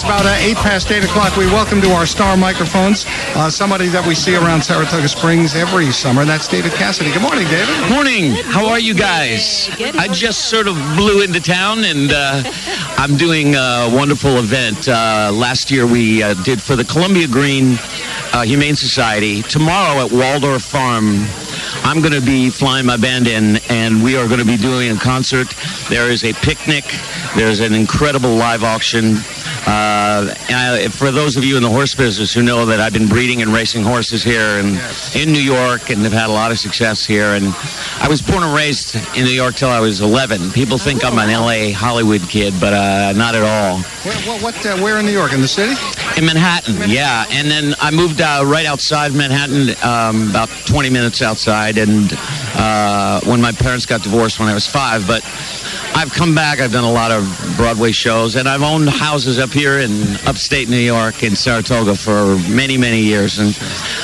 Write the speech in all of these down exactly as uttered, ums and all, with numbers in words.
about uh, eight past eight o'clock. We welcome to our star microphones uh, somebody that we see around Saratoga Springs every summer, and that's David Cassidy. Good morning, David. Morning. How are you guys? I just sort of blew into town, and uh, I'm doing a wonderful event. Uh, last year we uh, did for the Columbia Green uh, Humane Society. Tomorrow at Waldorf Farm, I'm going to be flying my band in, and we are going to be doing a concert. There is a picnic. There's an incredible live auction. Uh, I, for those of you in the horse business who know that I've been breeding and racing horses here and yes. in New York, and have had a lot of success here. And I was born and raised in New York till I was eleven. People think oh, I'm an L A Hollywood kid, but uh, not at all. Where, what, uh, where in New York? In the city? In Manhattan, Manhattan. yeah. And then I moved uh, right outside Manhattan, um, about twenty minutes outside. And uh, when my parents got divorced when I was five, but I've come back. I've done a lot of Broadway shows, and I've owned houses up here in upstate New York in Saratoga for many, many years. And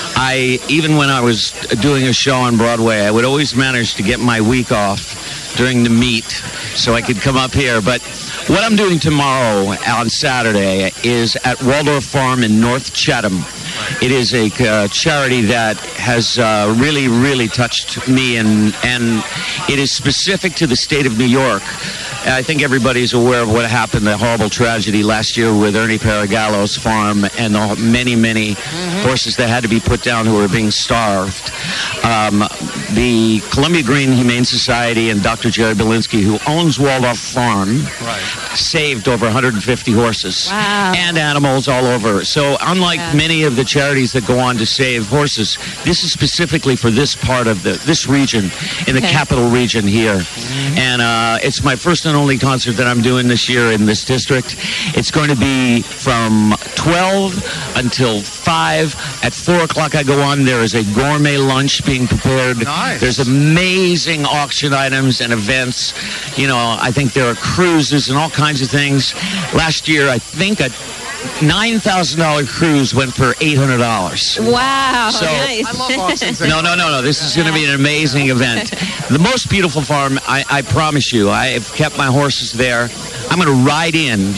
I, even when I was doing a show on Broadway, I would always manage to get my week off during the meet so I could come up here. But what I'm doing tomorrow on Saturday is at Waldorf Farm in North Chatham. It is a uh, charity that has uh, really, really touched me, and and it is specific to the state of New York. I think everybody's aware of what happened, the horrible tragedy last year with Ernie Paragallo's farm and the many, many mm-hmm. horses that had to be put down who were being starved. Um, the Columbia Green Humane Society and Doctor Jerry Belinsky, who owns Waldorf Farm, right. saved over one hundred fifty horses wow. and animals all over. So unlike yeah. many of the charities that go on to save horses, this is specifically for this part of the this region, in the okay. capital region here. Mm-hmm. And uh, it's my first and only concert that I'm doing this year in this district. It's going to be from twelve until five. At four o'clock I go on. There is a gourmet lunch being prepared. Nice. There's amazing auction items and events. You know, I think there are cruises and all kinds of things. Last year, I think a nine thousand dollars cruise went for eight hundred dollars. Wow, so, nice. I love auctions. No, no, no, no. This is going to be an amazing event. The most beautiful farm, I, I promise you. I've kept my horses there. I'm going to ride in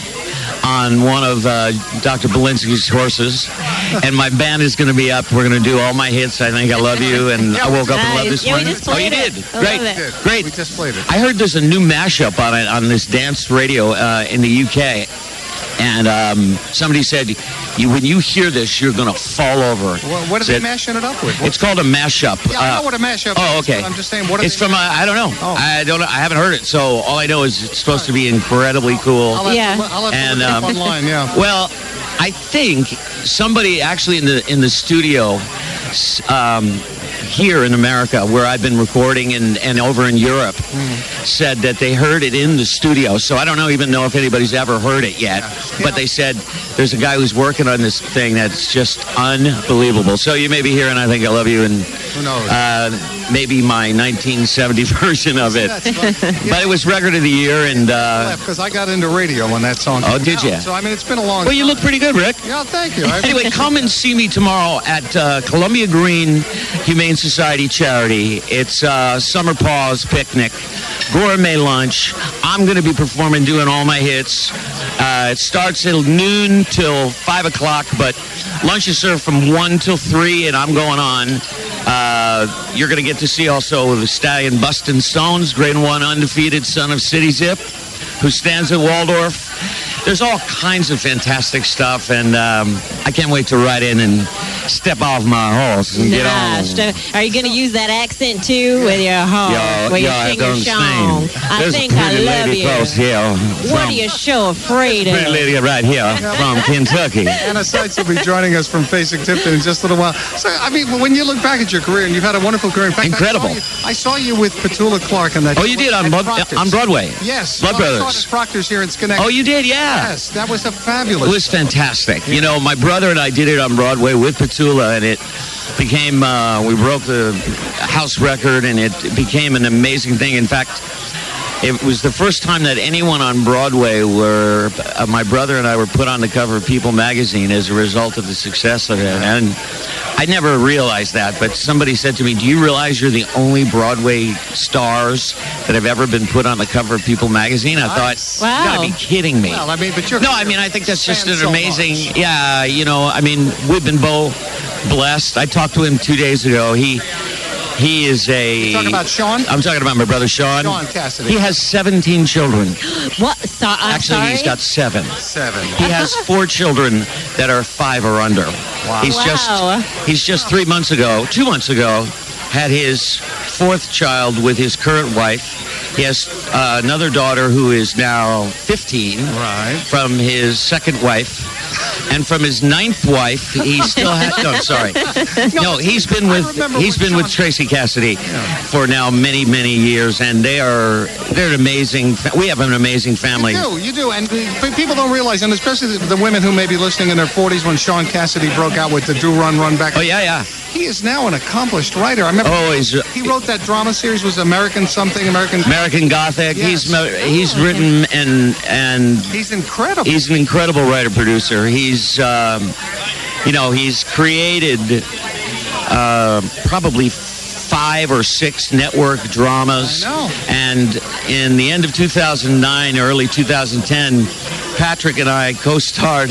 on one of uh, Doctor Belinsky's horses, and my band is going to be up. We're going to do all my hits. I Think I Love You, and yeah, I Woke Up nice. and Loved This yeah, Morning. We just Oh, you played did? It. I Great. love it. Great. We just played it. I heard there's a new mashup on it on this dance radio uh, in the U K. And um, somebody said, you, when you hear this, you're going to fall over. Well, what are said, they mashing it up with? What? It's called a mashup. Yeah, I know what a mashup uh, is. Oh, okay. I'm just saying, what are It's they from, uh, I don't know. Oh. I don't know. I haven't heard it. So all I know is it's supposed to be incredibly cool. I'll have Yeah. to, I'll have to And, look it up um, online, yeah. Well, I think somebody actually in the in the studio um, here in America, where I've been recording, and, and over in Europe, mm. said that they heard it in the studio. So I don't know, even know if anybody's ever heard it yet. Yeah. But they said there's a guy who's working on this thing that's just unbelievable. So you may be hearing I Think I Love You, and who knows? Uh, maybe my nineteen seventy version of it. Yeah. But it was record of the year, and uh, because I got into radio when that song came oh, did out. you? So I mean, it's been a long. Well, you time. look pretty good, Rick. Yeah, thank you. I Anyway, come and see me tomorrow at uh, Columbia Green Humane Society Charity. It's uh, Summer Paws Picnic, gourmet lunch. I'm going to be performing, doing all my hits. Uh, it starts at noon till five o'clock, but lunch is served from one till three, and I'm going on. Uh, you're going to get to see also the stallion Bustin' Stones, grade one undefeated son of City Zip, who stands at Waldorf. There's all kinds of fantastic stuff, and um, I can't wait to ride in and step off my horse and get on. Gosh, are you going to use that accent too with your horse? Yeah, where you yeah, sing I your song? understand. I There's think a I pretty love lady you. close here. What are you so afraid of? Pretty lady right here from Kentucky. Anna Seitz will be joining us from Facing Tipton in just a little while. So, I mean, when you look back at your career, and you've had a wonderful career. In fact, Incredible. I saw you, I saw you with Petula Clark on that. Oh, you did on, Blood, on Broadway? Yes. Blood well, Brothers. I saw it at Proctor's here in Schenectady. Oh, you did? Yeah. Yes, that was a fabulous. It was fantastic. You know, my brother and I did it on Broadway with Petula, and it became, uh, we broke the house record, and it became an amazing thing. In fact, it was the first time that anyone on Broadway were, uh, my brother and I were put on the cover of People magazine as a result of the success of it. And I never realized that, but somebody said to me, do you realize you're the only Broadway stars that have ever been put on the cover of People magazine? I Nice. thought, you gotta be kidding me. Well, I mean, but you're No, I mean, I think that's just an so amazing, much. yeah, you know, I mean, we've been both blessed. I talked to him two days ago. He he is a... You talking about Sean? I'm talking about my brother Sean. Sean Cassidy. He has seventeen children. What? So, I'm Actually, sorry? he's got seven. Seven. He has four children that are five or under. Wow. He's Wow. just he's just three months ago, two months ago, had his fourth child with his current wife. He has uh, another daughter who is now fifteen, Right. from his second wife. And from his ninth wife, he still had. No, sorry. No, he's been I with remember he's when been with Sean- Tracy Cassidy for now many many years, and they are they're an amazing. Fa- we have an amazing family. You do, you do, and uh, people don't realize, and especially the, the women who may be listening in their forties when Sean Cassidy broke out with the Do Run Run Back. Oh yeah, yeah. He is now an accomplished writer. I remember Oh, he's uh, he wrote that drama series, was American something, American. American Gothic. Yes. He's mo- he's written and and He's incredible. he's an incredible writer producer. He's um, you know he's created uh, probably five or six network dramas. I know. And in the end of two thousand nine, early two thousand ten, Patrick and I co-starred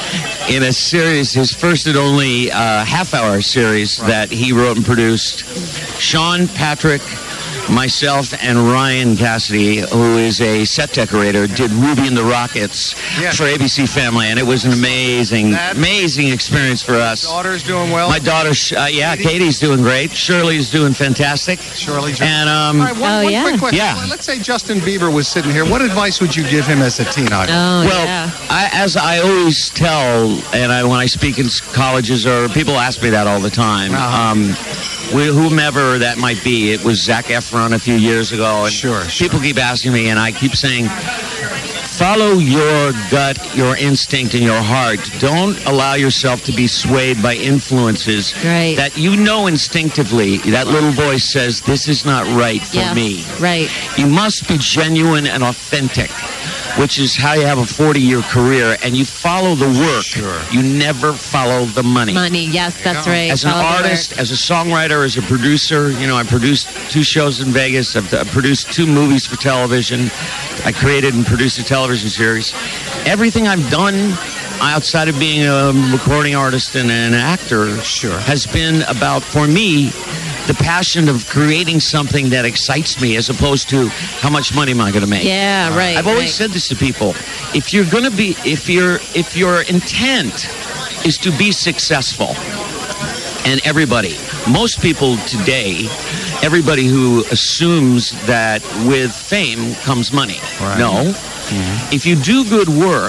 in a series, his first and only uh, half-hour series that he wrote and produced. Sean, Patrick, myself, and Ryan Cassidy, who is a set decorator, did Ruby and the Rockets Yes. for A B C Family, and it was an amazing, That- amazing experience for us. Daughter's doing well. My daughter, uh, yeah, Katie? Katie's doing great. Shirley's doing fantastic. Shirley. And um, All right, one, Oh, one yeah. quick question. Yeah. Well, let's say Justin Bieber was sitting here. What advice would you give him as a teen idol? Oh, Well, yeah. I, as I always tell, and I, when I speak in s- colleges, or people ask me that all the time, Uh-huh. um, we, whomever that might be, it was Zac Efron a few years ago, and Sure, sure. people keep asking me, and I keep saying, follow your gut, your instinct, and your heart. Don't allow yourself to be swayed by influences Right. that you know instinctively. That little voice says, this is not right for Yes, me. right. You must be genuine and authentic, which is how you have a forty-year career, and you follow the work. Sure. You never follow the money. Money, yes, that's go. right. As an Follow the work. artist, as a songwriter, as a producer, you know, I produced two shows in Vegas. I've, I've produced two movies for television. I created and produced a television series. Everything I've done outside of being a recording artist and an actor Sure. has been about, for me, the passion of creating something that excites me as opposed to how much money am I going to make. Yeah, right. I've always right. said this to people. If you're going to be, if you're, if your intent is to be successful, and everybody, most people today, everybody who assumes that with fame comes money. Right. No. If you do good work,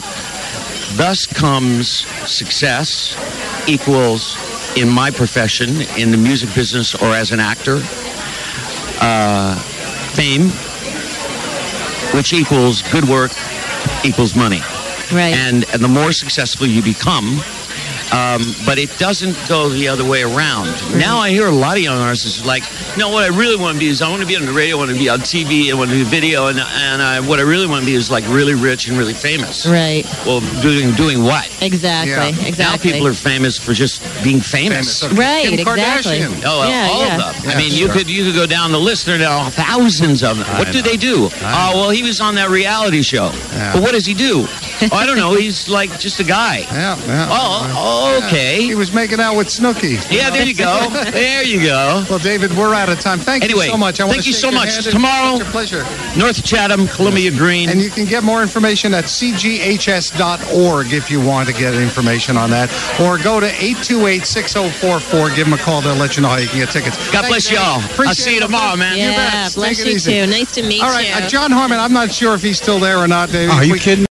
thus comes success equals, in my profession, in the music business or as an actor, uh, fame, which equals good work, equals money. Right. And, and the more successful you become, um, but it doesn't go the other way around. Now I hear a lot of young artists like, no, what I really want to be is I want to be on the radio, I want to be on T V, I want to do video, and and I, what I really want to be is like really rich and really famous. Right. Well, doing doing what? Exactly. Yeah. Now Exactly. Now people are famous for just being famous. Famous. Right, Kim exactly. Kardashian. Oh, well, Yeah, all yeah. of them. Yeah, I mean, you sure. could you could go down the list. There are thousands of them. What do they do? Oh, well, he was on that reality show. Yeah. But what does he do? Oh, I don't know. He's like just a guy. Yeah, yeah. Oh, okay. He was making out with Snooki. Yeah, there you go. There you go. Well, David, we're out of time. Thank Anyway, you so much. I want thank to you shake so your much. hand. It's Tomorrow- such a pleasure. North Chatham, Columbia Green. And you can get more information at c g h s dot org if you want to get information on that. Or go to eight two eight, six oh four four. Give them a call. They'll let you know how you can get tickets. God Thank bless you, y'all. David. I'll Appreciate see you it. tomorrow, man. You Yeah, bet. bless Take it you easy. too. Nice to meet All right, you. uh, John Harmon, I'm not sure if he's still there or not, David. Are you We- kidding?